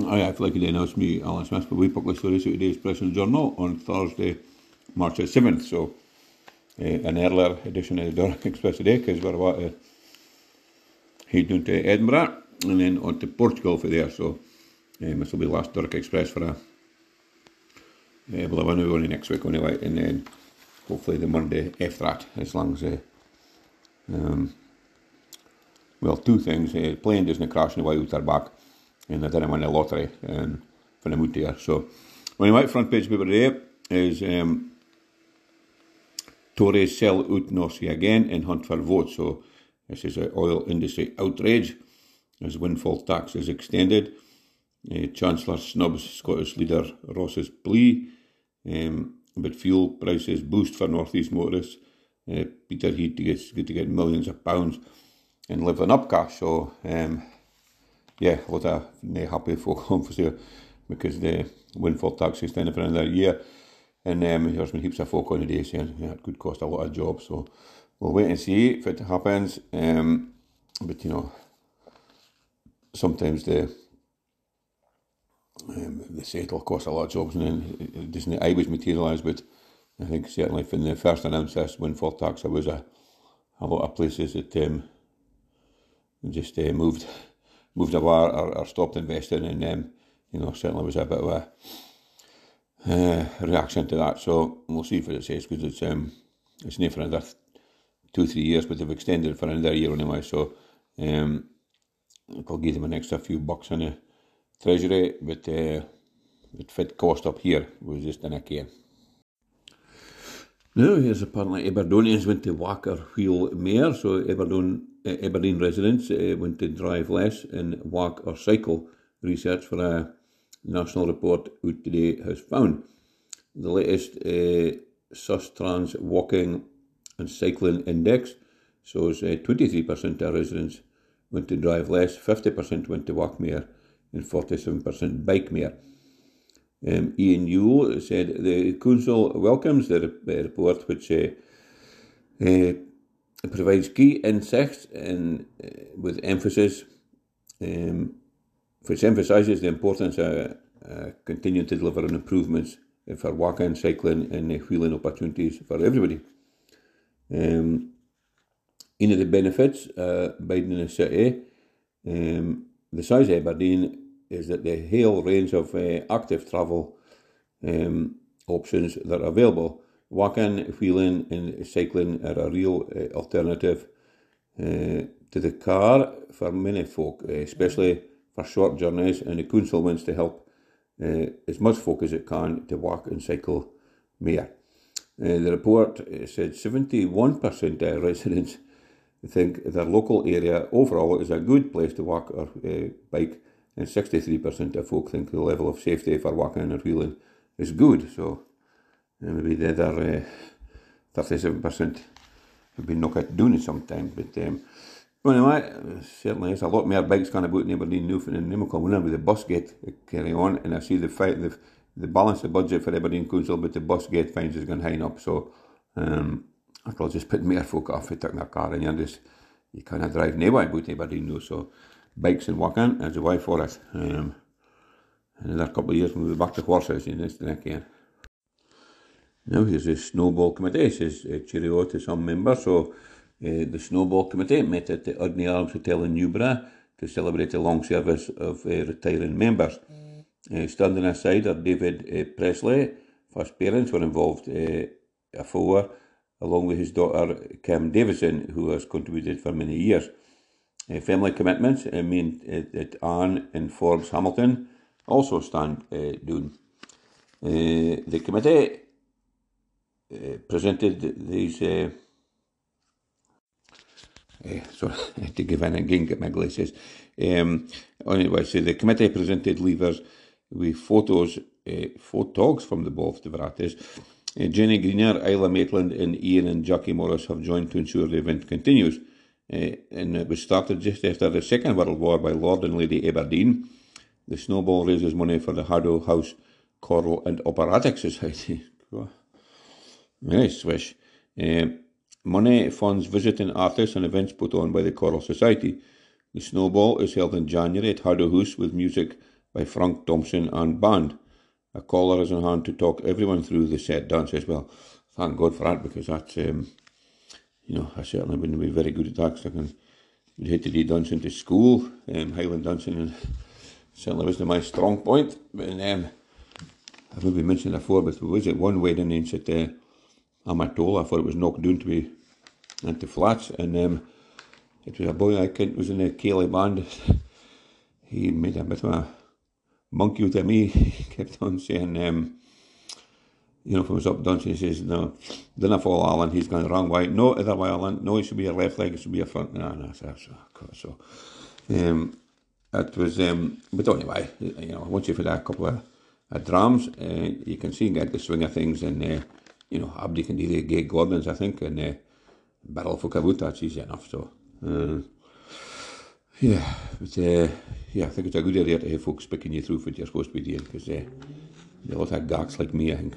I feel like they announced me, Alan Smith, but we published stories out today's Press and Journal on Thursday, March the 7th. So an earlier edition of the Durham Express today, because we're about to head down to Edinburgh and then on to Portugal for there. So this will be the last Durham Express for a well, I know only next week anyway, and then hopefully the Monday after that, as long as well, two things. The plane doesn't crash on the way out or back, and I didn't win the lottery for the mood there. So, anyway, front page paper today is Tories sell out North Sea again and hunt for votes. So, this is an oil industry outrage as windfall tax is extended. Chancellor snubs Scottish leader Ross's plea, but fuel prices boost for North East motorists. Peter Heath gets good to get millions of pounds and live on upcash. So, yeah, a lot of happy folk home for sure because the windfall tax extended for another year. And there's been heaps of folk on the day saying it could cost a lot of jobs. So, we'll wait and see if it happens. But, you know, sometimes they say it'll cost a lot of jobs and then it doesn't always materialise, but I think certainly when they first announced this windfall tax, there was a lot of places that just moved away or stopped investing, and you know, certainly was a bit of a reaction to that. So we'll see what it says, because it's not for another 2-3 years, but they've extended it for another year anyway. So it'll give them an extra few bucks in the Treasury, but it fit cost up here was just in a care. Now, here's apparently Aberdonians went to whack or wheel mayor, so Aberdeen residents went to drive less and walk or cycle. Research for a national report out today has found. The latest Sustrans walking and cycling index shows 23% of residents went to drive less, 50% went to walk more, and 47% bike more. Ian Yule said the council welcomes the report, which provides key insights and with emphasis, which emphasises the importance of continuing to deliver on improvements for walking, cycling, and wheeling opportunities for everybody. One of the benefits Biden in the city, the size of Aberdeen, is that the whole range of active travel options that are available. Walking, wheeling and cycling are a real alternative to the car for many folk, especially for short journeys, and the council wants to help as much folk as it can to walk and cycle more. The report said 71% of residents think their local area overall is a good place to walk or bike, and 63% of folk think the level of safety for walking or wheeling is good. So maybe the other 37% have been knocked out doing it sometimes. But anyway, certainly there's a lot more bikes going about in Aberdeen now than Limerick. Whenever the bus gate carry on, and I see the balance of budget for Aberdeen Council, but the bus gate fines is going high up. So I could just put more folk off if taking their car, and you can't drive nowhere about Aberdeen now. So bikes and walking is the way for it. Another couple of years we'll be back to horses in this next year. Now here's the Snowball Committee. It says cheerio to some members. So the Snowball Committee met at the Udney Arms Hotel in Newbury to celebrate the long service of retiring members. Standing aside are David Presley. First parents were involved afore, along with his daughter Kim Davison, who has contributed for many years. Family commitments mean that Anne and Forbes Hamilton also stand down. The committee presented these. Sorry, I had to give in again, get my glasses. Anyway, so the committee presented leavers with photogs from the both the varieties. Jenny Greener, Isla Maitland, and Ian and Jackie Morris have joined to ensure the event continues. And it was started just after the Second World War by Lord and Lady Aberdeen. The Snowball raises money for the Hardow House Choral and Operatic Society. Nice swish. Money funds visiting artists and events put on by the Choral Society. The Snowball is held in January at Hardow House with music by Frank Thompson and band. A caller is on hand to talk everyone through the set dances. Well, thank God for that, because that's, I certainly wouldn't be very good at that, because we'd hate to do dancing to school, Highland dancing, and certainly wasn't my strong point. But I've maybe mentioned it before, but was it one wedding in Amatola? I thought it was knocked down to be into flats, and it was a boy I kent was in the Cayley band. He made a bit of a monkey out of me. He kept on saying, if I was up dancing, he says, no, dinna fall, Alan, he's going the wrong way. No, other way, Alan. No, it should be your left leg, it should be your front. No, so. It was, but anyway, once you've had a couple of drums, you can see and get the swing of things, and, Abdi can do the gay Gordons, I think, and Barrel for Kavut, that's easy enough, so. I think it's a good idea to have folks picking you through what you're supposed to be doing, because they're a lot of gacks like me, I think.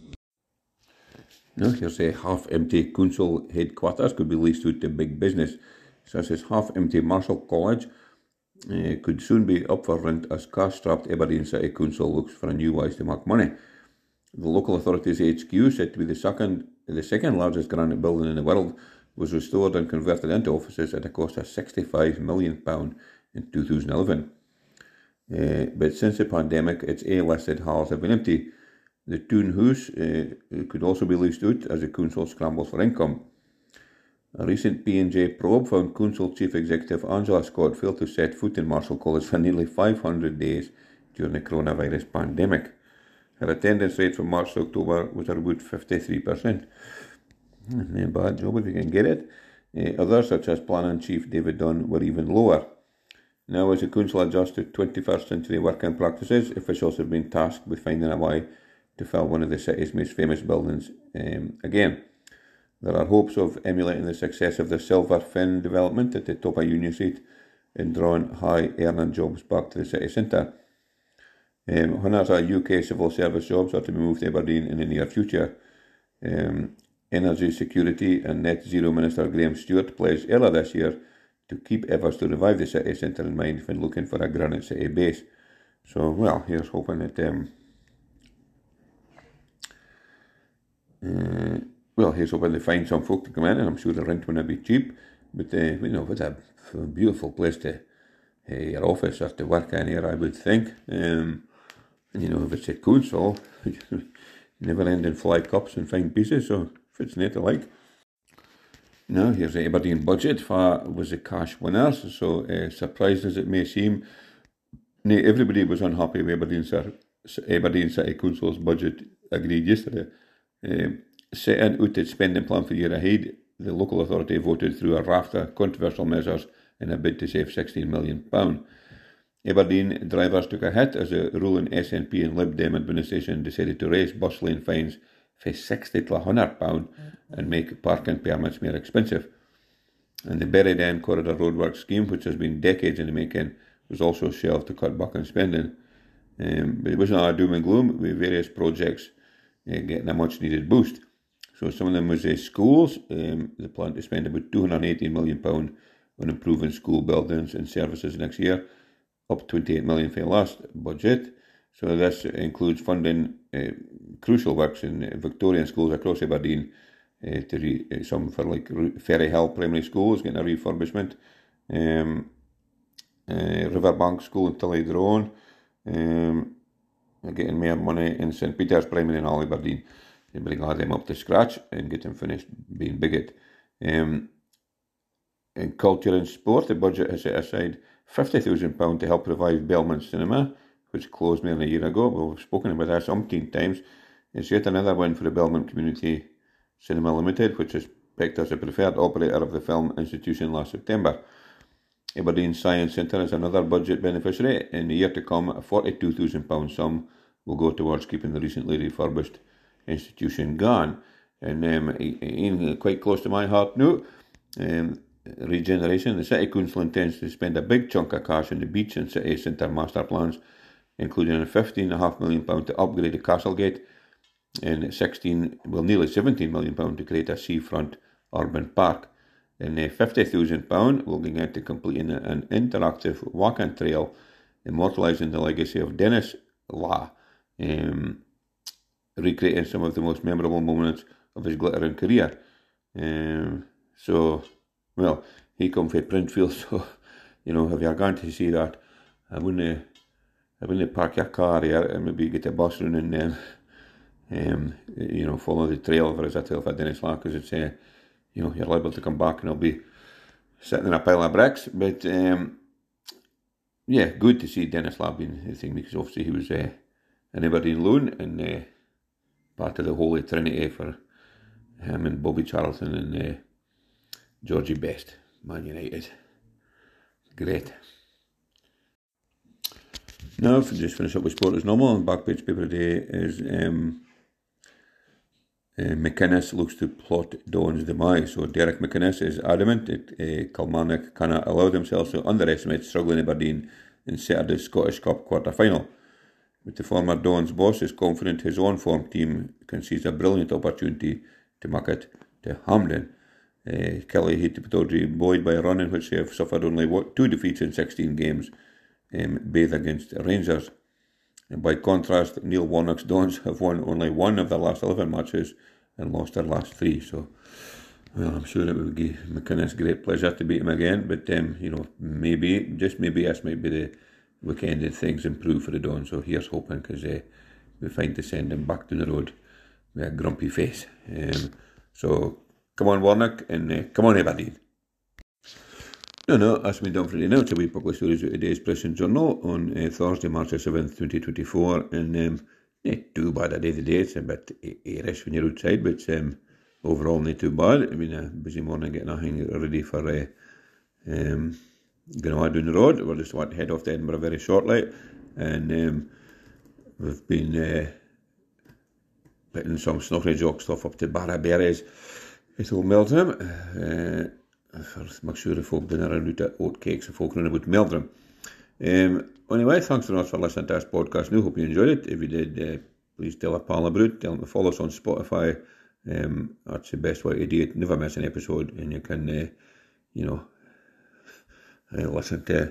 Now, here's a half-empty council headquarters could be leased out to big business. So it says half-empty Marshall College could soon be up for rent as cash-strapped Aberdeen City Council looks for a new ways to make money. The local authority's HQ, said to be the second largest granite building in the world, was restored and converted into offices at a cost of £65 million in 2011. But since the pandemic, its A-listed halls have been empty. The Toon House could also be leased out as the council scrambles for income. A recent P&J probe found Council Chief Executive Angela Scott failed to set foot in Marshall College for nearly 500 days during the coronavirus pandemic. Her attendance rate from March to October was about 53%. Not a bad job if you can get it. Others, such as Planning Chief David Dunn, were even lower. Now, as the council adjusts to 21st century working practices, officials have been tasked with finding a way to fill one of the city's most famous buildings again. There are hopes of emulating the success of the Silver Fin development at the top of Union Street and drawing high-earning jobs back to the city centre. Hundreds of UK civil service jobs are to be moved to Aberdeen in the near future. Energy Security and Net Zero Minister Graham Stewart pledged earlier this year to keep efforts to revive the city centre in mind when looking for a Granite City base. So, well, here's hoping that here's hoping they find some folk to come in, and I'm sure the rent won't be cheap. But what a beautiful place to your office or to work in here, I would think. If it's a council, never ending fly cups and fine pieces, so if it's not alike. Now, here's the Aberdeen budget was the cash winners, so surprised as it may seem, everybody was unhappy with Aberdeen City Council's budget agreed yesterday. Setting out its spending plan for the year ahead, the local authority voted through a raft of controversial measures in a bid to save £16 million. Aberdeen drivers took a hit as the ruling SNP and Lib Dem administration decided to raise bus lane fines from £60 to £100 and make parking permits more expensive. And the Buried End Corridor Roadworks scheme, which has been decades in the making, was also shelved to cut back on spending. But it wasn't all doom and gloom, with various projects getting a much needed boost. So some of them was schools. They plan to spend about £218 million on improving school buildings and services next year, up $28 million for the last budget. So this includes funding crucial works in Victorian schools across Aberdeen, some for like Ferry Hill Primary Schools, getting a refurbishment, Riverbank School in Tillydrone, getting more money in St Peter's Primary in Aberdeen. They bring all them up to scratch and get them finished being bigot. In culture and sport, the budget has set aside £50,000 to help revive Belmont Cinema, which closed more than a year ago. Well, we've spoken about this umpteen times. It's yet another win for the Belmont Community Cinema Limited, which is picked as the preferred operator of the film institution last September. Aberdeen Science Centre is another budget beneficiary. In the year to come, a £42,000 sum will go towards keeping the recently refurbished institution going. And quite close to my heart now, regeneration. The City Council intends to spend a big chunk of cash on the beach and city centre master plans, including a £15.5 million to upgrade the Castlegate and nearly £17 million to create a seafront urban park. And £50,000 will go into completing an interactive walking trail immortalising the legacy of Dennis Law, recreating some of the most memorable moments of his glittering career. So, well, he come from Printfield, so, you know, if you're going to see that, I wouldn't park your car here and maybe get a bus run and you know, follow the trail for Dennis Law, because it's you know, you're liable to come back and I'll be sitting in a pile of bricks. But yeah, good to see Dennis Law being the thing, because obviously he was an Aberdeen loan and part of the Holy Trinity for him and Bobby Charlton and Georgie Best, Man United. Great. Now, just finish up with sport as normal, and back page paper today is McInnes looks to plot Don's demise. So Derek McInnes is adamant that Kilmarnock cannot allow themselves to underestimate struggling Aberdeen in Saturday's Scottish Cup quarter-final. With the former Don's boss is confident his own form team can seize a brilliant opportunity to make it to Hampden. Kelly hit the Pittodrie buoyed by a run in which they have suffered only 2 defeats in 16 games, both against Rangers. And by contrast, Neil Warnock's Dons have won only 1 of their last 11 matches and lost their last 3. So, well, I'm sure it would give McInnes great pleasure to beat him again. But, you know, maybe, just maybe this might be the weekend that things improve for the Dons. So here's hoping, because we find to send him back to the road with a grumpy face. So, come on, Warnock, and come on, Aberdeen. No, that's me done for today now. It's a wee couple of stories of today's Press and Journal on Thursday, March the 7th, 2024. And not too bad a day today. It's a bit airish when you're outside, but overall not too bad. I mean, a busy morning getting everything ready for going on down the road. We're just about to head off to Edinburgh very shortly. And we've been putting some Snockry Jock stuff up to Barraberries at Old Meldrum. For make sure the folk been around with the oat cakes and folk around about Meldrum. Anyway, thanks very much for listening to this podcast. I hope you enjoyed it. If you did, please tell a pal about it. Tell them to follow us on Spotify. That's the best way to do it. Never miss an episode, and you can, you know, listen to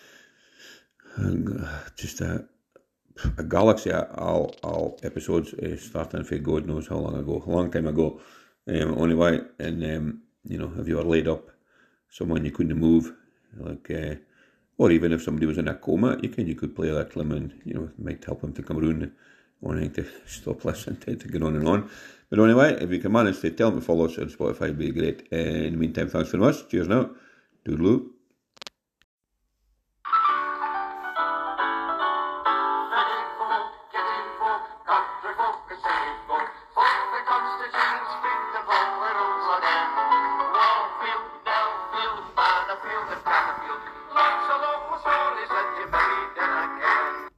just a galaxy of all episodes starting for God knows how long ago, a long time ago. Anyway, and you know, if you were laid up, someone you couldn't move, like, or even if somebody was in a coma, you could play that to them, and you know, it might help them to come around, wanting to stop listening to get on and on. But anyway, if you can manage to tell them to follow us on Spotify, it'd be great. In the meantime, thanks very much. Cheers now. Toodaloo.